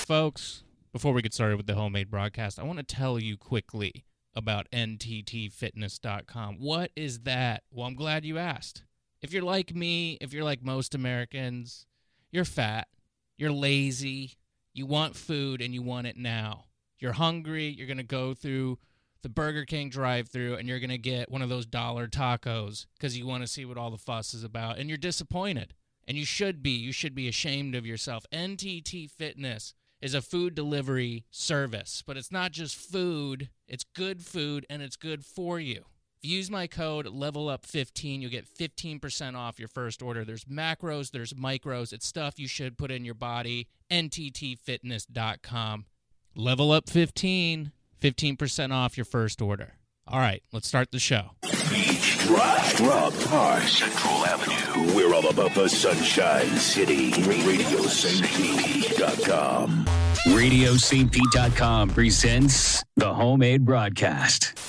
folks, before we get started with the homemade broadcast, I want to tell you quickly about NTTfitness.com. What is that? Well, I'm glad you asked. If you're like me, if you're like most Americans, you're fat, you're lazy, you want food, and you want it now. You're hungry, you're going to go through the Burger King drive-thru, and you're going to get one of those dollar tacos because you want to see what all the fuss is about, and you're disappointed. And you should be. You should be ashamed of yourself. NTT Fitness is a food delivery service, but it's not just food. It's good food, and it's good for you. If you use my code LEVELUP15, you'll get 15% off your first order. There's macros, there's micros. It's stuff you should put in your body. NTTfitness.com. LEVELUP15, 15% off your first order. All right, let's start the show. Beach Drive, Rock Park, Central Avenue. We're all about the Sunshine City. RadioSaintPete.com. RadioSaintPete.com presents the homemade broadcast.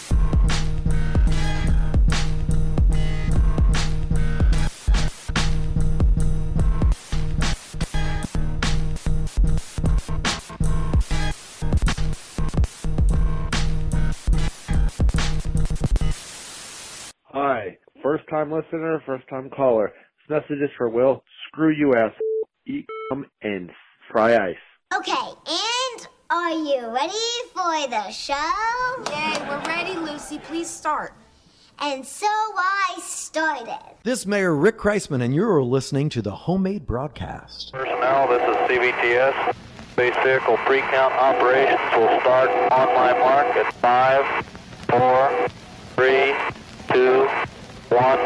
Hi, first-time listener, first-time caller. This message is for Will. Screw you, ass. Eat and fry ice. Okay, and are you ready for the show? Yay, we're ready, Lucy. Please start. And so I started. This is Mayor Rick Kreisman, and you're listening to the homemade broadcast. Personnel, this is CBTS. Space Vehicle Pre-Count Operations will start on my mark at 5, 4, 3, 2, 1.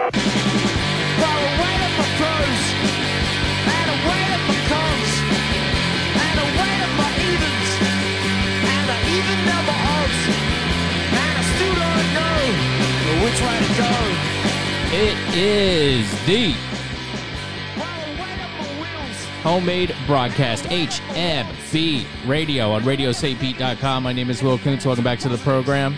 It is the homemade broadcast, HMB Radio on RadioSaintPete.com. My name is Will Kuntz. Welcome back to the program.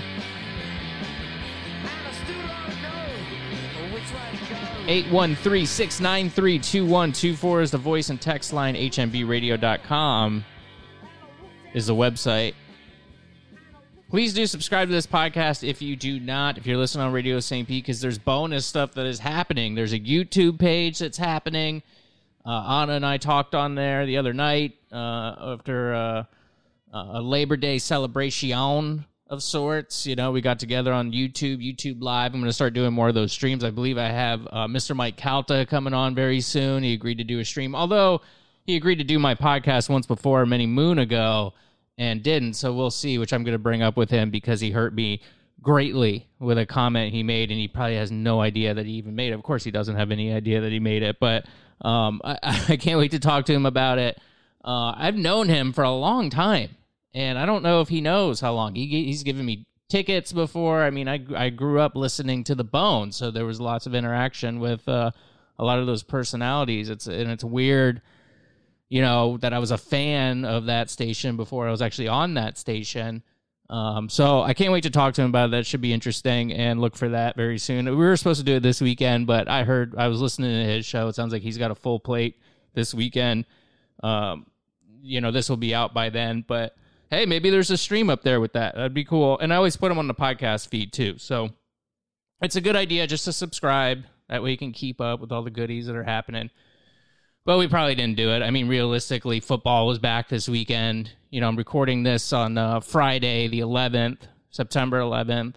813-693-2124 is the voice and text line. HMBradio.com is the website. Please do subscribe to this podcast if you do not, if you're listening on Radio St. Pete, because there's bonus stuff that is happening. There's a YouTube page that's happening. Anna and I talked on there the other night after a Labor Day celebration of sorts. You know, we got together on YouTube Live. I'm going to start doing more of those streams. I believe I have Mr. Mike Calta coming on very soon. He agreed to do a stream, although he agreed to do my podcast once before, many moon ago, and didn't, so we'll see, which I'm going to bring up with him because he hurt me greatly with a comment he made, and he probably has no idea that he even made it. Of course, he doesn't have any idea that he made it, but I can't wait to talk to him about it. I've known him for a long time, and I don't know if he knows how long. He's given me tickets before. I mean, I grew up listening to The Bone, so there was lots of interaction with a lot of those personalities. It's weird, you know, that I was a fan of that station before I was actually on that station. So I can't wait to talk to him about it. That should be interesting, and look for that very soon. We were supposed to do it this weekend, but I was listening to his show. It sounds like he's got a full plate this weekend. You know, this will be out by then, but hey, maybe there's a stream up there with that. That'd be cool. And I always put them on the podcast feed too. So it's a good idea just to subscribe. That way you can keep up with all the goodies that are happening. But we probably didn't do it. I mean, realistically, football was back this weekend. You know, I'm recording this on Friday, the 11th, September 11th.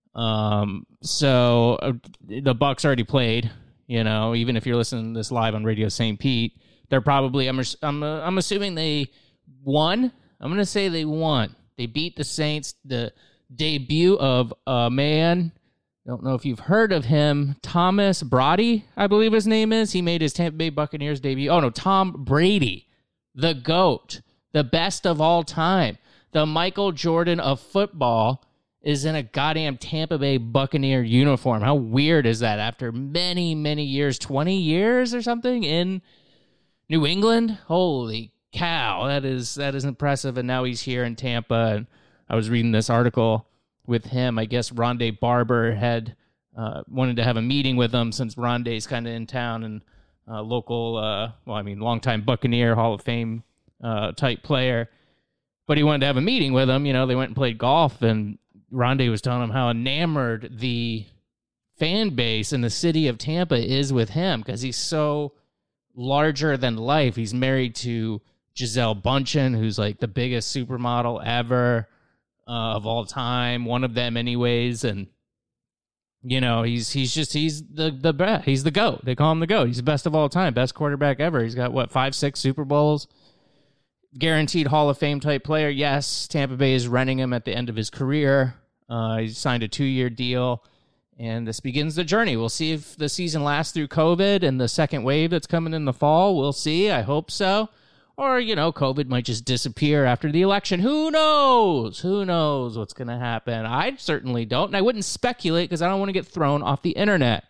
So the Bucs already played. You know, even if you're listening to this live on Radio St. Pete, they're probably. I'm assuming they won. I'm going to say they won. They beat the Saints. The debut of a man. Don't know if you've heard of him. Thomas Brady, I believe his name is. He made his Tampa Bay Buccaneers debut. Oh, no, Tom Brady, the GOAT, the best of all time, the Michael Jordan of football, is in a goddamn Tampa Bay Buccaneer uniform. How weird is that after many, many years, 20 years or something in New England? Holy cow, that is impressive. And now he's here in Tampa. And I was reading this article with him. I guess Rondé Barber had wanted to have a meeting with him since Rondé's kind of in town, and local, longtime Buccaneer, Hall of Fame type player. But he wanted to have a meeting with him. You know, they went and played golf, and Rondé was telling him how enamored the fan base in the city of Tampa is with him because he's so larger than life. He's married to Gisele Bündchen, who's like the biggest supermodel ever of all time, one of them anyways. And you know, he's the best. He's the GOAT. They call him the GOAT. He's the best of all time, best quarterback ever. He's got 5-6 Super Bowls, guaranteed Hall of Fame type player. Yes, Tampa Bay is renting him at the end of his career. He signed a 2-year deal, and this begins the journey. We'll see if the season lasts through COVID and the second wave that's coming in the fall. We'll see. I hope so. Or, you know, COVID might just disappear after the election. Who knows? Who knows what's going to happen? I certainly don't, and I wouldn't speculate because I don't want to get thrown off the internet.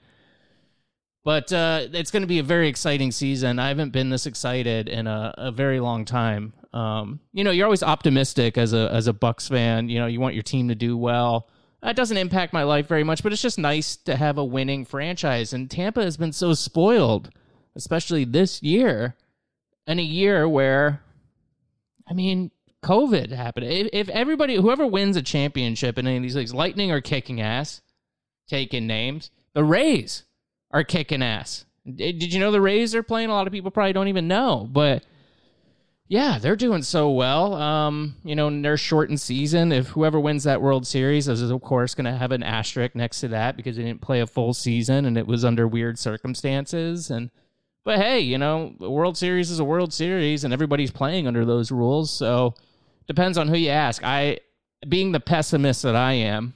But it's going to be a very exciting season. I haven't been this excited in a very long time. You know, you're always optimistic as a Bucs fan. You know, you want your team to do well. It doesn't impact my life very much, but it's just nice to have a winning franchise. And Tampa has been so spoiled, especially this year. In a year where, I mean, COVID happened. If everybody, whoever wins a championship in any of these leagues, Lightning are kicking ass, taking names. The Rays are kicking ass. Did you know the Rays are playing? A lot of people probably don't even know, but yeah, they're doing so well. You know, in their shortened season, if whoever wins that World Series is, of course, going to have an asterisk next to that because they didn't play a full season and it was under weird circumstances. But hey, you know, the World Series is a World Series, and everybody's playing under those rules. So depends on who you ask. Being the pessimist that I am,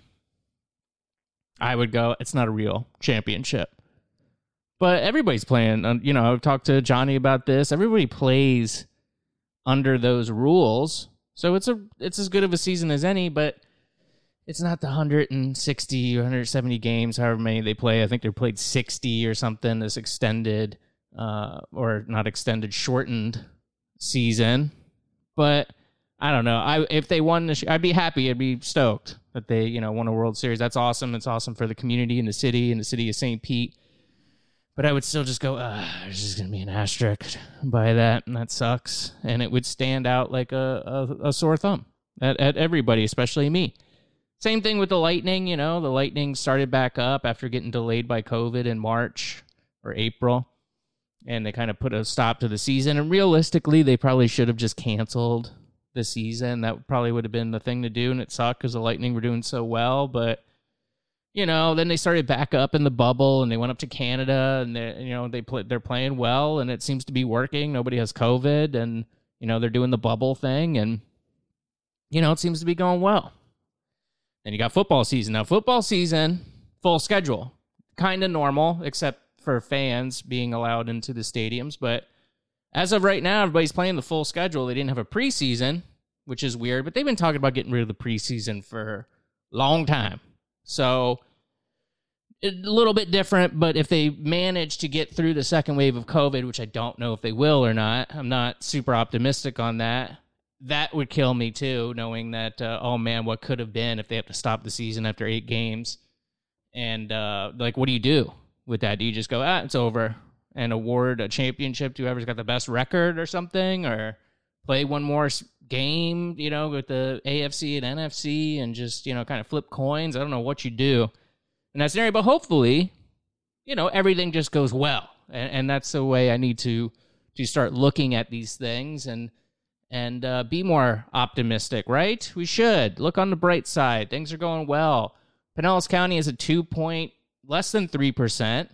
I would go, it's not a real championship. But everybody's playing. You know, I've talked to Johnny about this. Everybody plays under those rules. So it's as good of a season as any, but it's not the 160 or 170 games, however many they play. I think they played 60 or something, this extended, or not extended, shortened season. But I don't know. If they won, I'd be happy. I'd be stoked that they, you know, won a World Series. That's awesome. It's awesome for the community and the city of St. Pete. But I would still just go, there's just going to be an asterisk by that, and that sucks. And it would stand out like a sore thumb at everybody, especially me. Same thing with the Lightning. You know, the Lightning started back up after getting delayed by COVID in March or April. And they kind of put a stop to the season. And realistically, they probably should have just canceled the season. That probably would have been the thing to do. And it sucked because the Lightning were doing so well. But, you know, then they started back up in the bubble and they went up to Canada and they're playing well and it seems to be working. Nobody has COVID and, you know, they're doing the bubble thing and, you know, it seems to be going well. Then you got football season. Now, football season, full schedule, kind of normal, except for fans being allowed into the stadiums. But as of right now, everybody's playing the full schedule. They didn't have a preseason, which is weird, but they've been talking about getting rid of the preseason for a long time. So a little bit different, but if they manage to get through the second wave of COVID, which I don't know if they will or not, I'm not super optimistic on that. That would kill me too, knowing that, oh man, what could have been if they have to stop the season after 8 games. And like, what do you do with that? Do you just go, it's over and award a championship to whoever's got the best record or something, or play one more game, you know, with the AFC and NFC and just, you know, kind of flip coins? I don't know what you do in that scenario, but hopefully, you know, everything just goes well. And that's the way I need to start looking at these things and be more optimistic, right? We should look on the bright side. Things are going well. Pinellas County has a less than 3%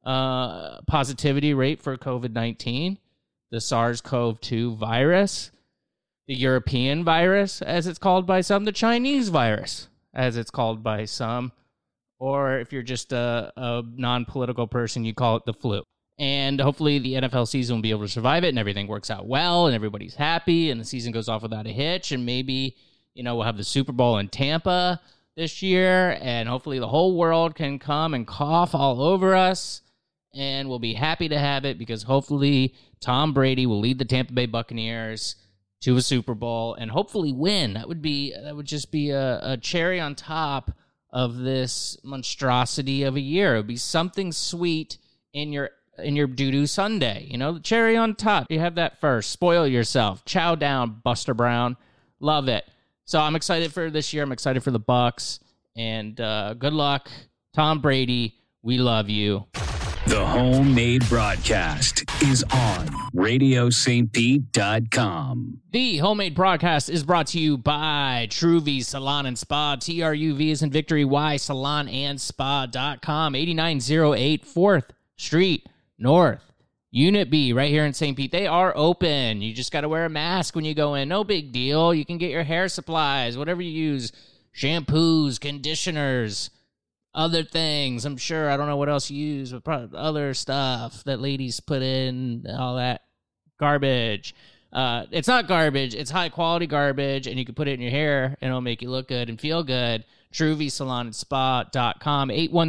positivity rate for COVID-19, the SARS-CoV-2 virus, the European virus, as it's called by some, the Chinese virus, as it's called by some, or if you're just a non-political person, you call it the flu. And hopefully the NFL season will be able to survive it and everything works out well and everybody's happy and the season goes off without a hitch. And maybe, you know, we'll have the Super Bowl in Tampa this year, and hopefully the whole world can come and cough all over us, and we'll be happy to have it because hopefully Tom Brady will lead the Tampa Bay Buccaneers to a Super Bowl and hopefully win. That would just be a cherry on top of this monstrosity of a year. It would be something sweet in your doo-doo Sunday. You know, the cherry on top. You have that first. Spoil yourself. Chow down, Buster Brown. Love it. So I'm excited for this year. I'm excited for the Bucs. And good luck, Tom Brady. We love you. The Homemade Broadcast is on RadioSt. The Homemade Broadcast is brought to you by Truvi Salon and Spa. TRUV is in Victory. Y salonandspa.com. 8908 4th Street North. Unit B, right here in St. Pete. They are open. You just got to wear a mask when you go in. No big deal. You can get your hair supplies, whatever you use. Shampoos, conditioners, other things. I'm sure. I don't know what else you use, but probably other stuff that ladies put in, all that garbage. It's not garbage. It's high-quality garbage, and you can put it in your hair, and it'll make you look good and feel good. TruviSalonandSpa.com.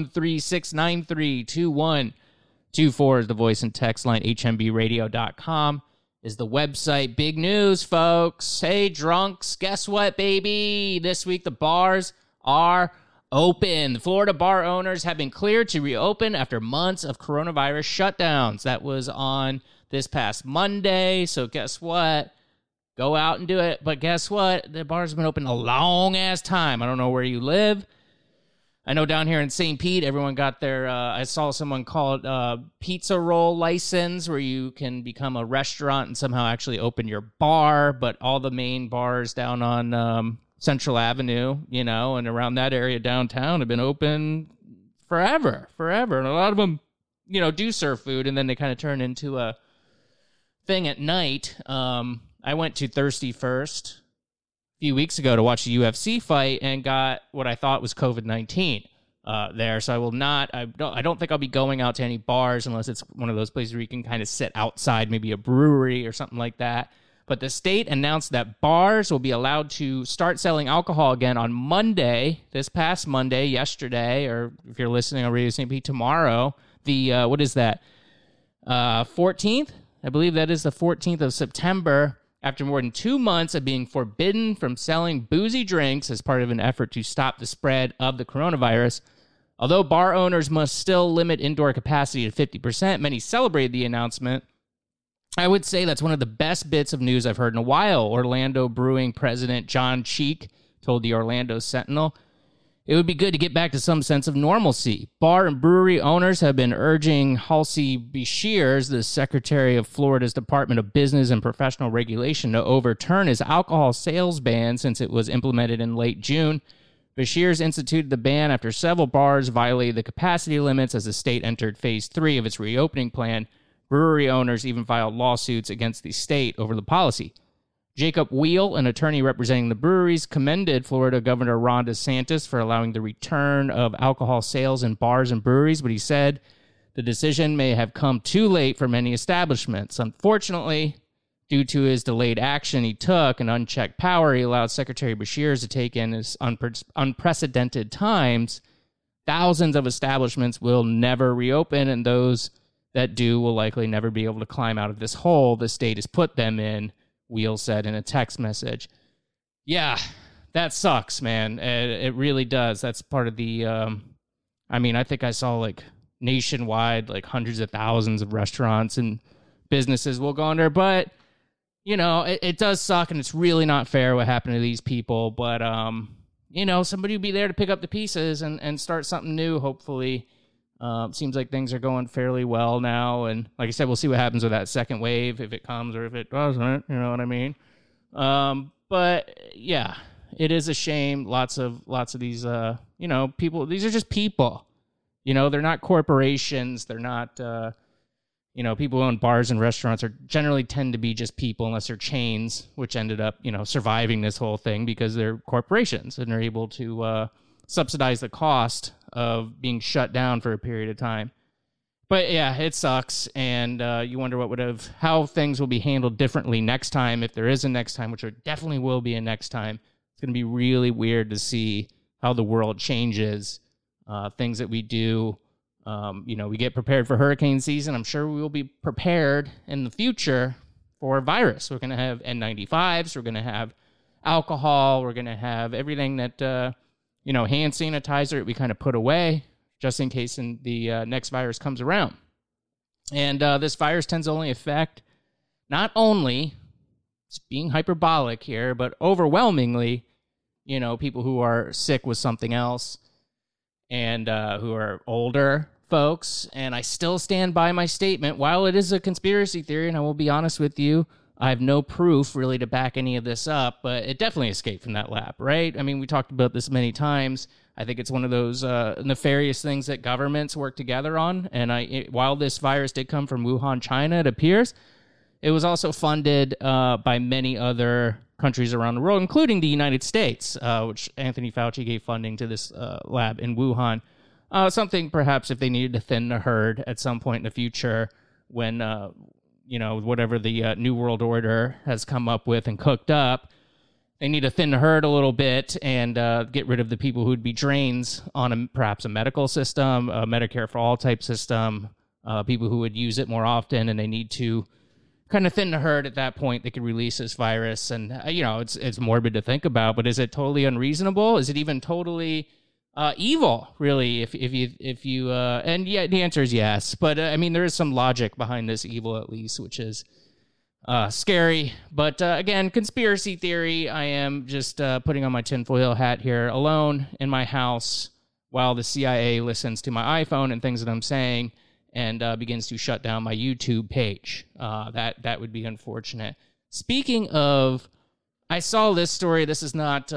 813-693-2124 is the voice and text line. HMBradio.com is the website. Big news, folks. Hey, drunks, guess what, baby? This week, the bars are open. The Florida bar owners have been cleared to reopen after months of coronavirus shutdowns. That was on this past Monday. So guess what? Go out and do it. But guess what? The bars have been open a long-ass time. I don't know where you live. I know down here in St. Pete, everyone got their, I saw someone call it pizza roll license, where you can become a restaurant and somehow actually open your bar. But all the main bars down on Central Avenue, you know, and around that area downtown have been open forever. And a lot of them, you know, do serve food, and then they kind of turn into a thing at night. I went to Thirsty First a few weeks ago to watch a UFC fight and got what I thought was COVID-19 there. So I will not, I don't think I'll be going out to any bars unless it's one of those places where you can kind of sit outside, maybe a brewery or something like that. But the state announced that bars will be allowed to start selling alcohol again on Monday, this past Monday, yesterday, or if you're listening on Radio St. Pete, tomorrow, the, what is that, 14th? I believe that is the 14th of September, after more than 2 months of being forbidden from selling boozy drinks as part of an effort to stop the spread of the coronavirus. Although bar owners must still limit indoor capacity to 50%, many celebrated the announcement. I would say that's one of the best bits of news I've heard in a while. Orlando Brewing president John Cheek told the Orlando Sentinel, "It would be good to get back to some sense of normalcy. Bar and brewery owners have been urging Halsey Beshears, the Secretary of Florida's Department of Business and Professional Regulation, to overturn his alcohol sales ban since it was implemented in late June. Beshears instituted the ban after several bars violated the capacity limits as the state entered phase 3 of its reopening plan. Brewery owners even filed lawsuits against the state over the policy. Jacob Wheel, an attorney representing the breweries, commended Florida Governor Ron DeSantis for allowing the return of alcohol sales in bars and breweries, but he said the decision may have come too late for many establishments. Unfortunately, due to his delayed action he took and unchecked power he allowed Secretary Beshears to take in his unprecedented times, thousands of establishments will never reopen, and those that do will likely never be able to climb out of this hole the state has put them in," Wheel said in a text message. Yeah, that sucks, man. It really does. That's part of the, I mean, I think I saw like nationwide, like hundreds of thousands of restaurants and businesses will go under, but you know, it does suck, and it's really not fair what happened to these people, but, you know, somebody will be there to pick up the pieces and start something new, hopefully. Seems like things are going fairly well now, and like I said, we'll see what happens with that second wave, if it comes or if it doesn't, you know what I mean? But yeah, it is a shame. Lots of these, you know, people, these are just people, you know, they're not corporations. They're not, you know, people who own bars and restaurants are generally tend to be just people unless they're chains, which ended up, you know, surviving this whole thing because they're corporations and they're able to, subsidize the cost of being shut down for a period of time. But yeah, it sucks, and you wonder how things will be handled differently next time, if there is a next time, which there definitely will be a next time. It's going to be really weird to see how the world changes, things that we do. You know, we get prepared for hurricane season. I'm sure we will be prepared in the future for a virus. We're going to have N95s. We're going to have alcohol. We're going to have everything that, you know, hand sanitizer we kind of put away just in case the next virus comes around. And this virus tends to only affect not only it's being hyperbolic here, but overwhelmingly, people who are sick with something else and who are older folks. And I still stand by my statement. While it is a conspiracy theory, and I will be honest with you, I have no proof really to back any of this up, but it definitely escaped from that lab, right? I mean, we talked about this many times. I think it's one of those nefarious things that governments work together on. And while this virus did come from Wuhan, China, it appears, it was also funded by many other countries around the world, including the United States, which Anthony Fauci gave funding to this lab in Wuhan. Something perhaps if they needed to thin the herd at some point in the future when, whatever the New World Order has come up with and cooked up, they need to thin the herd a little bit and get rid of the people who'd be drains on perhaps a medical system, a Medicare for all type system, people who would use it more often, and they need to kind of thin the herd at that point. They could release this virus, and it's morbid to think about, but is it totally unreasonable? Is it even totally evil, really? If you and yeah, the answer is yes, but I mean there is some logic behind this evil at least, which is scary. But again, conspiracy theory. I am just putting on my tinfoil hat here, alone in my house, while the CIA listens to my iPhone and things that I'm saying, and begins to shut down my YouTube page. That would be unfortunate. Speaking of, I saw this story. This is not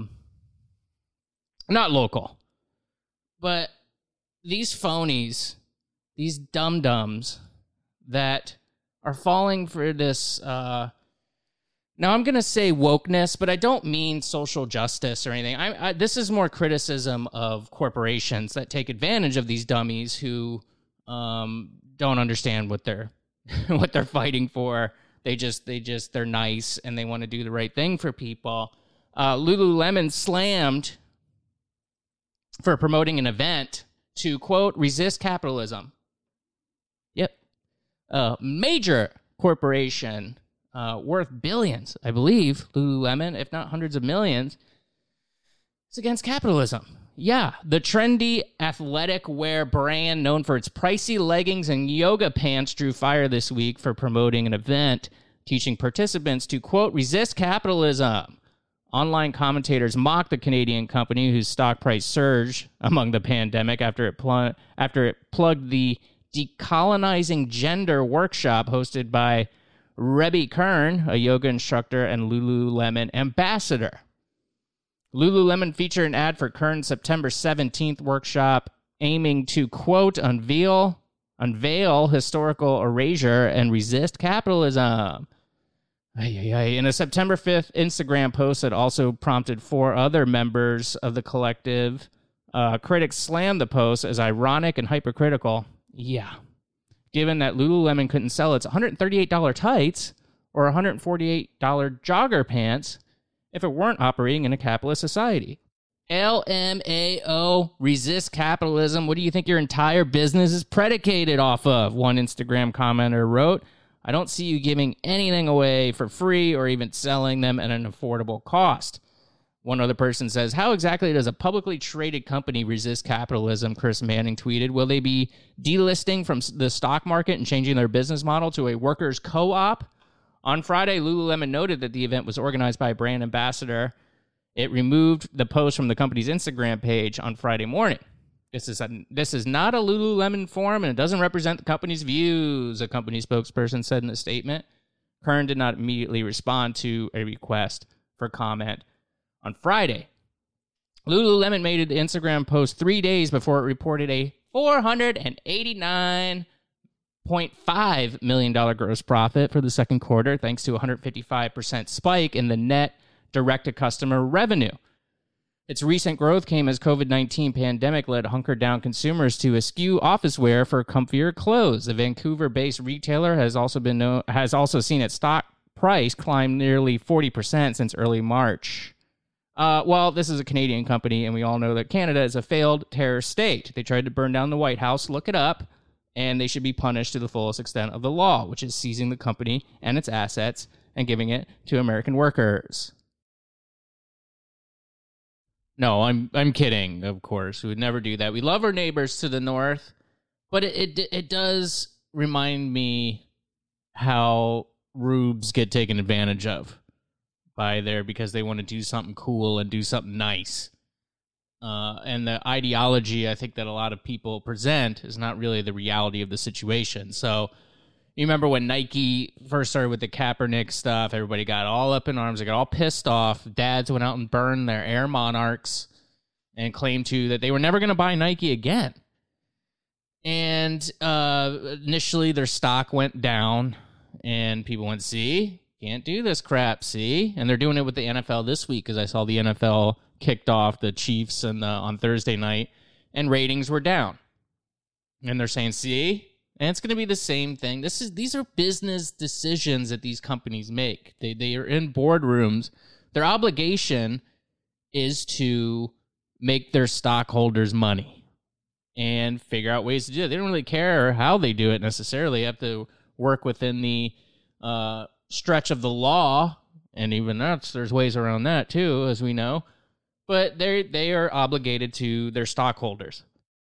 local, but these phonies, these dum-dums that are falling for this, now I'm going to say wokeness, but I don't mean social justice or anything. This is more criticism of corporations that take advantage of these dummies who don't understand what they're what they're fighting for. They're nice and they want to do the right thing for people. Lululemon slammed for promoting an event to, quote, resist capitalism. Yep. Major corporation worth billions, I believe, Lululemon, if not hundreds of millions. It's against capitalism. Yeah, the trendy athletic wear brand known for its pricey leggings and yoga pants drew fire this week for promoting an event teaching participants to, quote, resist capitalism. Online commentators mocked the Canadian company whose stock price surged among the pandemic after it plugged the Decolonizing Gender workshop hosted by Rebbe Kern, a yoga instructor and Lululemon ambassador. Lululemon featured an ad for Kern's September 17th workshop aiming to, quote, unveil historical erasure and resist capitalism. In a September 5th Instagram post that also prompted 4 other members of the collective, critics slammed the post as ironic and hypercritical. Yeah. Given that Lululemon couldn't sell its $138 tights or $148 jogger pants if it weren't operating in a capitalist society. LMAO, resist capitalism. What do you think your entire business is predicated off of? One Instagram commenter wrote, I don't see you giving anything away for free or even selling them at an affordable cost. One other person says, how exactly does a publicly traded company resist capitalism? Chris Manning tweeted, will they be delisting from the stock market and changing their business model to a workers' co-op? On Friday, Lululemon noted that the event was organized by a brand ambassador. It removed the post from the company's Instagram page on Friday morning. This is not a Lululemon forum, and it doesn't represent the company's views, a company spokesperson said in a statement. Kern did not immediately respond to a request for comment on Friday. Lululemon made an Instagram post 3 days before it reported a $489.5 million gross profit for the second quarter, thanks to a 155% spike in the net direct-to-customer revenue. Its recent growth came as COVID-19 pandemic led hunkered-down consumers to eschew office wear for comfier clothes. The Vancouver-based retailer has also seen its stock price climb nearly 40% since early March. Well, this is a Canadian company, and we all know that Canada is a failed terrorist state. They tried to burn down the White House. Look it up. And they should be punished to the fullest extent of the law, which is seizing the company and its assets and giving it to American workers. No, I'm kidding, of course. We would never do that. We love our neighbors to the north, but it does remind me how rubes get taken advantage of by there because they want to do something cool and do something nice. And the ideology I think that a lot of people present is not really the reality of the situation. So you remember when Nike first started with the Kaepernick stuff, everybody got all up in arms. They got all pissed off. Dads went out and burned their Air Monarchs and claimed that they were never going to buy Nike again. And initially their stock went down and people went, see, can't do this crap, see? And they're doing it with the NFL this week because I saw the NFL kicked off the Chiefs on Thursday night and ratings were down. And they're saying, see? And it's going to be the same thing. These are business decisions that these companies make. They are in boardrooms. Their obligation is to make their stockholders money and figure out ways to do it. They don't really care how they do it necessarily. They have to work within the stretch of the law, and even there's ways around that too, as we know. But they are obligated to their stockholders.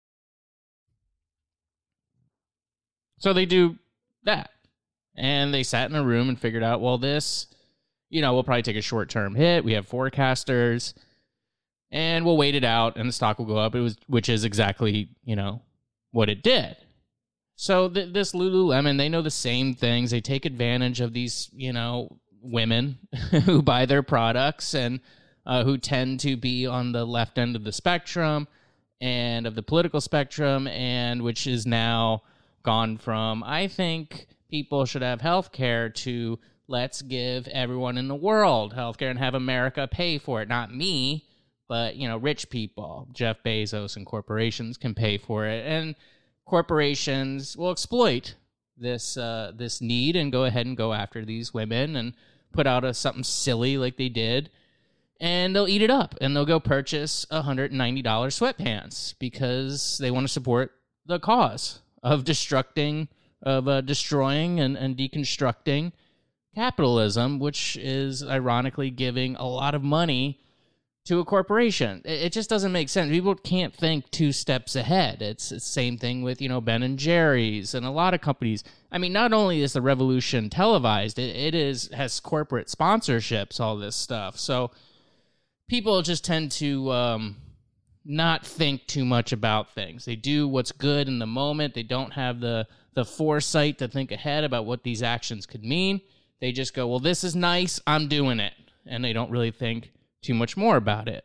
So they do that. And they sat in a room and figured out, well, this, we'll probably take a short-term hit. We have forecasters, and we'll wait it out, and the stock will go up, which is exactly, what it did. So this Lululemon, they know the same things. They take advantage of these, women who buy their products and who tend to be on the left end of the spectrum and of the political spectrum, and which is now gone from, I think people should have health care, to let's give everyone in the world health care and have America pay for it. Not me, but, rich people. Jeff Bezos and corporations can pay for it. And corporations will exploit this need and go ahead and go after these women and put out something silly like they did. And they'll eat it up. And they'll go purchase $190 sweatpants because they want to support the cause of destroying and deconstructing capitalism, which is ironically giving a lot of money to a corporation. It just doesn't make sense. People can't think 2 steps ahead. It's the same thing with, Ben and Jerry's and a lot of companies. I mean, not only is the revolution televised, it has corporate sponsorships, all this stuff. So people just tend to not think too much about things. They do what's good in the moment. They don't have the foresight to think ahead about what these actions could mean. They just go, well, this is nice, I'm doing it. And they don't really think too much more about it.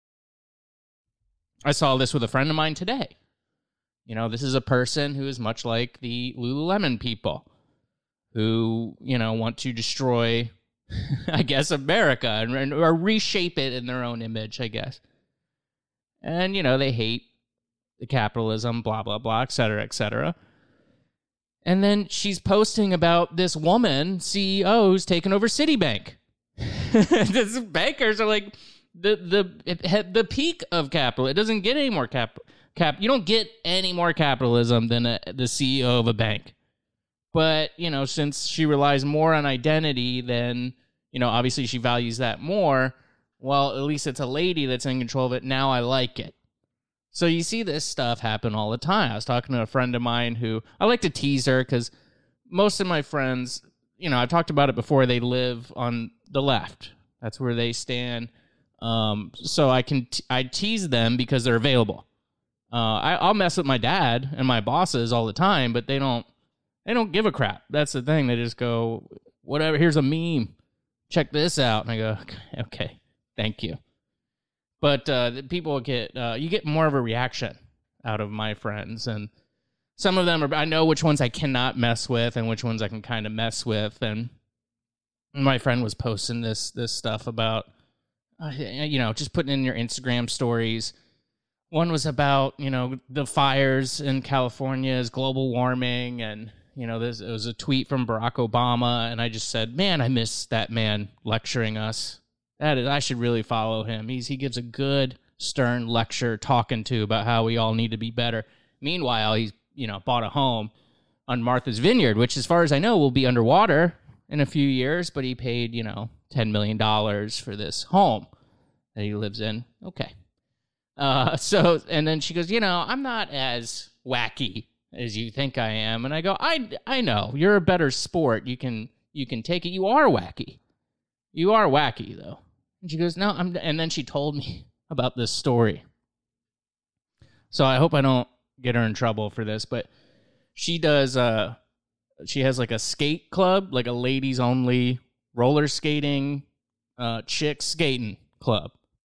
I saw this with a friend of mine today. This is a person who is much like the Lululemon people who, want to destroy, I guess, America or reshape it in their own image, I guess. And, they hate the capitalism, blah, blah, blah, et cetera, et cetera. And then she's posting about this woman, CEO, who's taken over Citibank. These bankers are like the peak of capital. It doesn't get any more you don't get any more capitalism than the CEO of a bank. But, since she relies more on identity, then, obviously she values that more. Well, at least it's a lady that's in control of it. Now I like it. So you see this stuff happen all the time. I was talking to a friend of mine who, I like to tease her because most of my friends, I've talked about it before, they live on the left. That's where they stand. So I tease them because they're available. I'll mess with my dad and my bosses all the time, but they don't give a crap. That's the thing. They just go, whatever, here's a meme. Check this out. And I go, okay. Thank you. But people you get more of a reaction out of my friends. And some of them I know which ones I cannot mess with and which ones I can kind of mess with. And my friend was posting this stuff about, just putting in your Instagram stories. One was about, the fires in California is global warming. And, it was a tweet from Barack Obama. And I just said, man, I miss that man lecturing us. I should really follow him. He gives a good, stern lecture talking to about how we all need to be better. Meanwhile, he's, bought a home on Martha's Vineyard, which as far as I know will be underwater in a few years, but he paid, $10 million for this home that he lives in. Okay. And then she goes, I'm not as wacky as you think I am. And I go, I know, you're a better sport. You can you can take it. You are wacky. You are wacky, though. And she goes, no, and then she told me about this story. So I hope I don't get her in trouble for this, but she does, she has like a skate club, like a ladies only roller skating, chick skating club.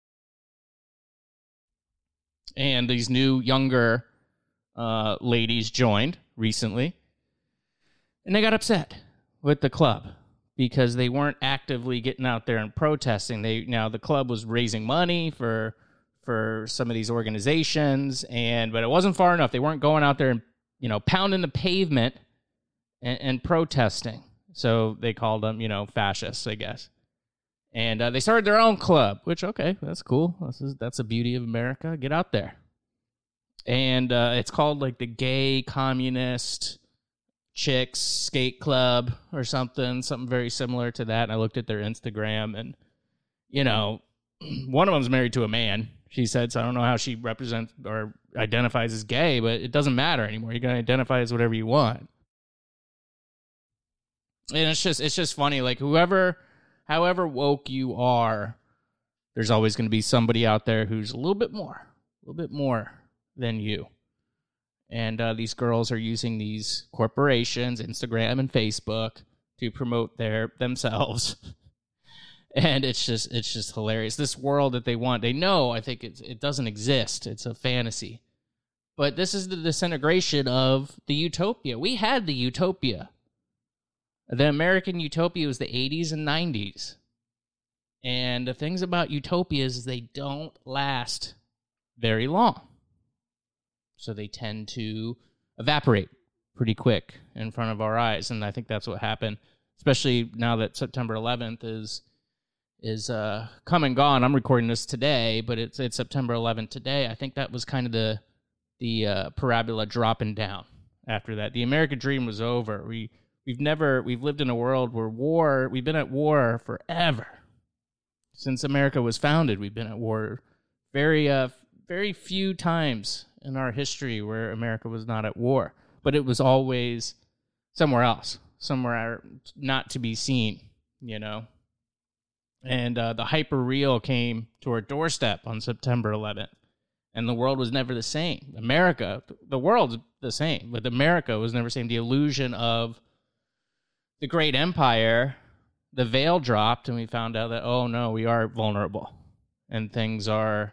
And these new younger ladies joined recently, and they got upset with the club because they weren't actively getting out there and protesting. The club was raising money for some of these organizations, but it wasn't far enough. They weren't going out there and, pounding the pavement and protesting. So they called them, fascists, I guess. And they started their own club, which, okay, that's cool. That's the beauty of America. Get out there. And it's called like the Gay Communist Chicks Skate Club or something very similar to that. And I looked at their Instagram, and, one of them's married to a man, she said, so I don't know how she represents or identifies as gay, but it doesn't matter anymore. You can identify as whatever you want. And it's just funny, like however woke you are, there's always going to be somebody out there who's a little bit more than you. And these girls are using these corporations, Instagram and Facebook, to promote themselves. And it's just hilarious. This world that they want, they know, I think it doesn't exist. It's a fantasy. But this is the disintegration of the utopia. We had the utopia. The American utopia was the 80s and 90s. And the things about utopias is they don't last very long. So they tend to evaporate pretty quick in front of our eyes. And I think that's what happened, especially now that September 11th is come and gone. I'm recording this today, but it's September 11th today. I think that was kind of the parabola dropping down after that. The American dream was over. We've lived in a world where we've been at war forever. Since America was founded, we've been at war. Very few times in our history where America was not at war, but it was always somewhere else, somewhere not to be seen, And the hyper real came to our doorstep on September 11th, and the world was never the same. The world's the same, but America was never the same. The illusion of the great empire, the veil dropped, and we found out that, oh no, we are vulnerable, and things are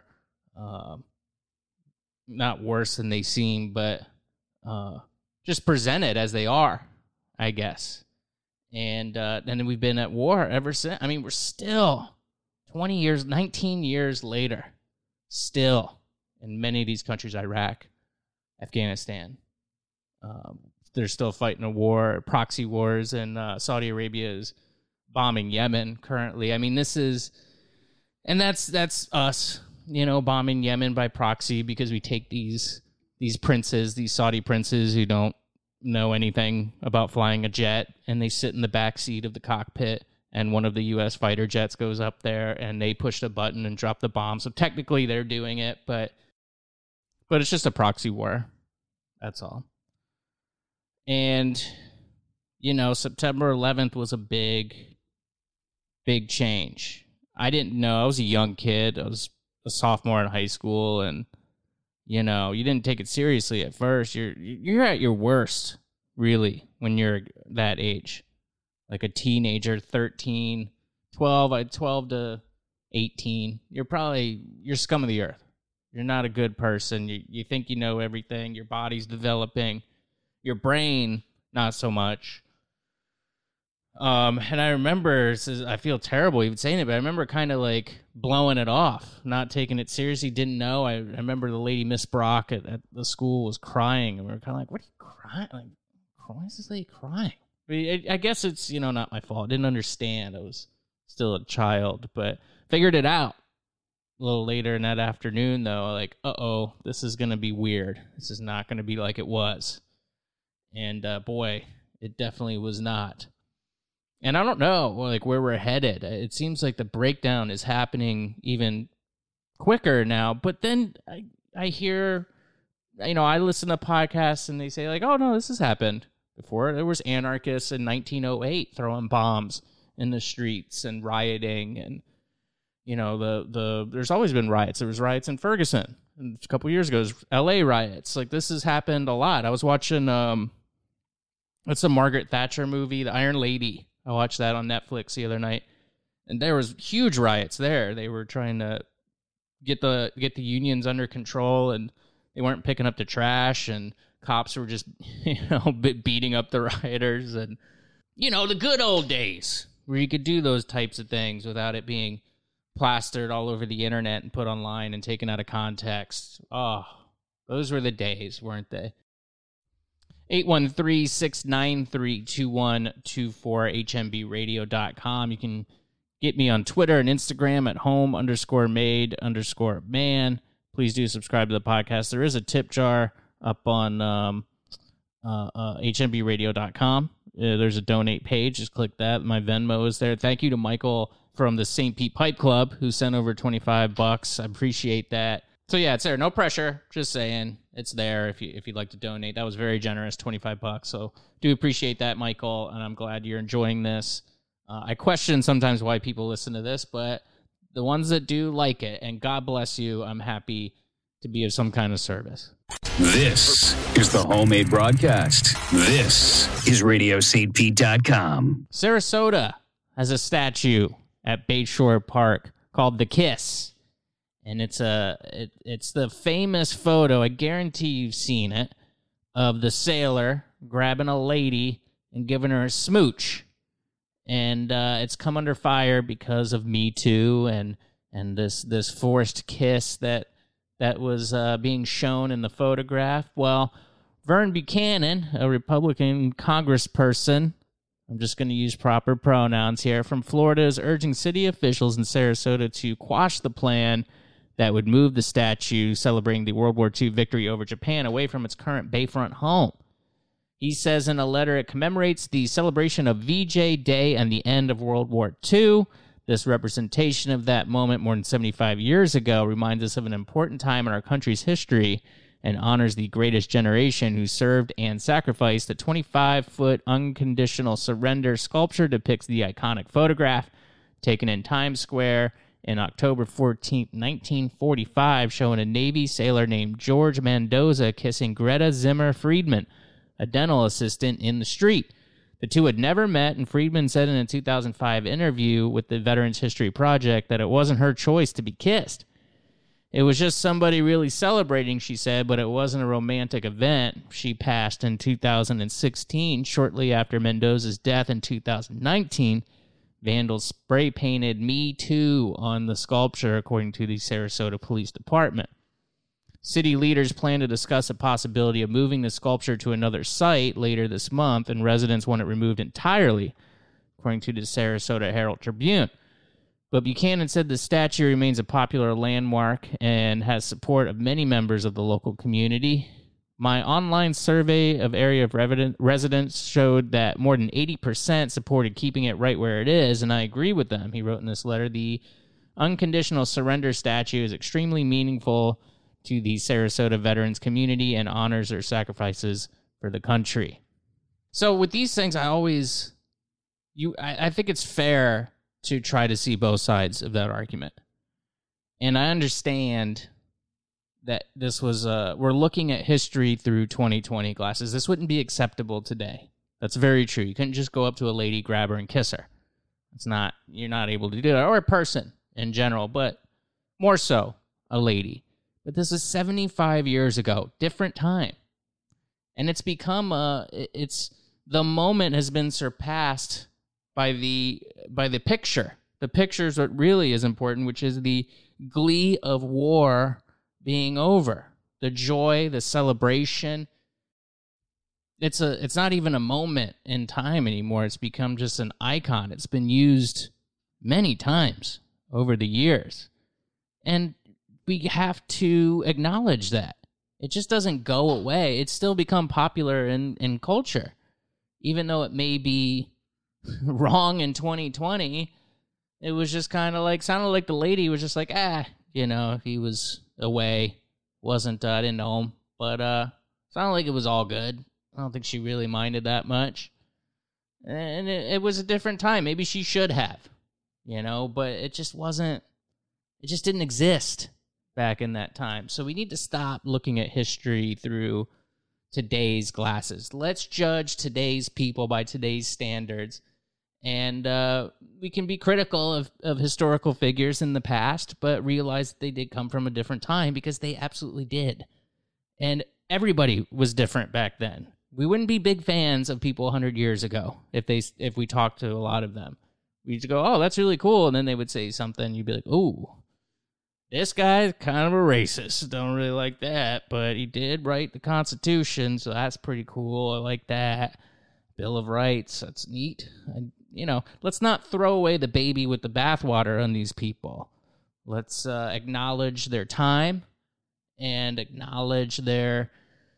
not worse than they seem, but just presented as they are, I guess. And then we've been at war ever since. I mean, we're still 19 years later, still in many of these countries, Iraq, Afghanistan, they're still fighting a war, proxy wars, and Saudi Arabia is bombing Yemen currently. I mean, that's us, bombing Yemen by proxy because we take these princes, these Saudi princes who don't know anything about flying a jet, and they sit in the back seat of the cockpit, and one of the U.S. fighter jets goes up there, and they push the button and drop the bomb. So technically they're doing it, but it's just a proxy war. That's all. And, September 11th was a big change. I didn't know. I was a young kid. I was a sophomore in high school, and, you didn't take it seriously at first. You're at your worst, really, when you're that age. Like a teenager, 13, 12 to 18. You're scum of the earth. You're not a good person. You think you know everything. Your body's developing. Your brain, not so much. And I remember, I feel terrible even saying it, but I remember kind of like blowing it off, not taking it seriously, didn't know. I remember the lady, Miss Brock, at the school was crying, and we were kind of like, what are you crying? Like, why is this lady crying? I guess it's, not my fault. I didn't understand. I was still a child, but figured it out a little later in that afternoon, though. Like, uh-oh, this is going to be weird. This is not going to be like it was. And, boy, it definitely was not. And I don't know, like, where we're headed. It seems like the breakdown is happening even quicker now. But then I hear, I listen to podcasts and they say, like, oh, no, this has happened before. There was anarchists in 1908 throwing bombs in the streets and rioting, and there's always been riots. There was riots in Ferguson a couple years ago. It was LA riots. Like, this has happened a lot. I was watching it's a Margaret Thatcher movie, The Iron Lady. I watched that on Netflix the other night, and there was huge riots there. They were trying to get the unions under control, and they weren't picking up the trash, and cops were just beating up the rioters, and the good old days where you could do those types of things without it being plastered all over the internet and put online and taken out of context. Oh, those were the days, weren't they? 813-693-2124, hmbradio.com. You can get me on Twitter and Instagram at home_made_man. Please do subscribe to the podcast. There is a tip jar up on hmbradio.com. There's a donate page. Just click that. My Venmo is there. Thank you to Michael from the St. Pete Pipe Club who sent over $25. I appreciate that. So yeah, it's there. No pressure. Just saying, it's there if you'd like to donate. That was very generous, $25. So do appreciate that, Michael, and I'm glad you're enjoying this. I question sometimes why people listen to this, but the ones that do like it, and God bless you, I'm happy to be of some kind of service. This is the Homemade Broadcast. This is RadioSt.Pete.com. Sarasota has a statue at Bayshore Park called The Kiss. And it's the famous photo, I guarantee you've seen it, of the sailor grabbing a lady and giving her a smooch. And it's come under fire because of Me Too and this forced kiss that was being shown in the photograph. Well, Vern Buchanan, a Republican congressperson, I'm just going to use proper pronouns here, from Florida, is urging city officials in Sarasota to quash the plan that would move the statue celebrating the World War II victory over Japan away from its current Bayfront home. He says in a letter it commemorates the celebration of VJ Day and the end of World War II. This representation of that moment more than 75 years ago reminds us of an important time in our country's history and honors the greatest generation who served and sacrificed. The 25-foot unconditional surrender sculpture depicts the iconic photograph taken in Times Square in October 14, 1945, showing a Navy sailor named George Mendoza kissing Greta Zimmer Friedman, a dental assistant, in the street. The two had never met, and Friedman said in a 2005 interview with the Veterans History Project that it wasn't her choice to be kissed. It was just somebody really celebrating, she said, but it wasn't a romantic event. She passed in 2016, shortly after Mendoza's death in 2019. Vandals spray-painted Me Too on the sculpture, according to the Sarasota Police Department. City leaders plan to discuss a possibility of moving the sculpture to another site later this month, and residents want it removed entirely, according to the Sarasota Herald Tribune. But Buchanan said the statue remains a popular landmark and has support of many members of the local community. My online survey of area of residents showed that more than 80% supported keeping it right where it is, and I agree with them, he wrote in this letter. The unconditional surrender statue is extremely meaningful to the Sarasota veterans community and honors their sacrifices for the country. So with these things, I think it's fair to try to see both sides of that argument. And I understand that this was, we're looking at history through 2020 glasses. This wouldn't be acceptable today. That's very true. You couldn't just go up to a lady, grab her, and kiss her. You're not able to do that. Or a person in general, but more so a lady. But this is 75 years ago, different time. And it's become, the moment has been surpassed by the picture. The picture is what really is important, which is the glee of war being over, the joy, the celebration. It's not even a moment in time anymore. It's become just an icon. It's been used many times over the years. And we have to acknowledge that. It just doesn't go away. It's still become popular in culture. Even though it may be wrong in 2020, it was just kind of sounded like the lady was just like, he was away, didn't know him, but sounded like it was all good. I don't think she really minded that much. And it was a different time. Maybe she should have, but it just didn't exist back in that time. So we need to stop looking at history through today's glasses. Let's judge today's people by today's standards. And we can be critical of historical figures in the past, but realize that they did come from a different time, because they absolutely did. And everybody was different back then. We wouldn't be big fans of people 100 years ago if we talked to a lot of them. We'd just go, oh, that's really cool. And then they would say something. You'd be like, oh, this guy's kind of a racist. Don't really like that. But he did write the Constitution, so that's pretty cool. I like that. Bill of Rights, that's neat. And, let's not throw away the baby with the bathwater on these people. Let's acknowledge their time and acknowledge their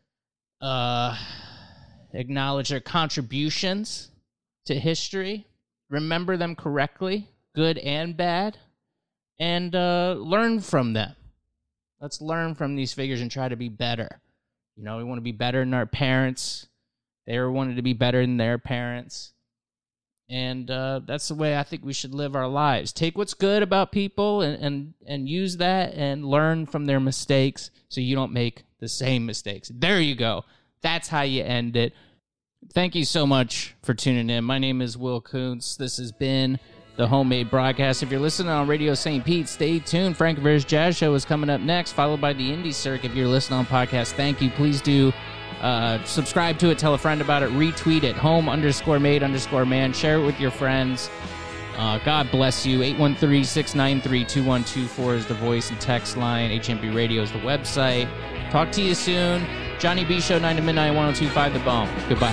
contributions to history, remember them correctly, good and bad, and learn from them. Let's learn from these figures and try to be better. We want to be better than our parents. They wanted to be better than their parents. And that's the way I think we should live our lives. Take what's good about people and use that and learn from their mistakes so you don't make the same mistakes. There you go. That's how you end it. Thank you so much for tuning in. My name is Will Kuntz. This has been the Homemade Broadcast. If you're listening on Radio St. Pete, stay tuned. Frank Rivera's Jazz Show is coming up next, followed by the Indie Circuit. If you're listening on podcast, thank you. Please do subscribe to it. Tell a friend about it. Retweet it. Home_made_man. Share it with your friends. God bless you. 813-693-2124 is the voice and text line. HMB Radio is the website. Talk to you soon. Johnny B Show, 9 to midnight, 102.5 The Bone. Goodbye.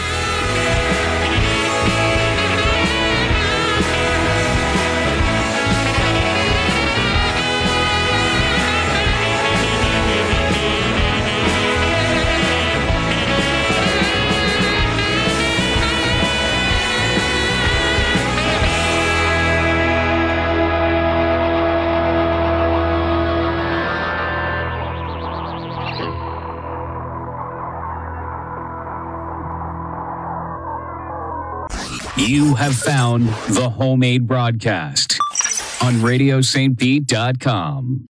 You have found the Homemade Broadcast on RadioSt.Pete.com.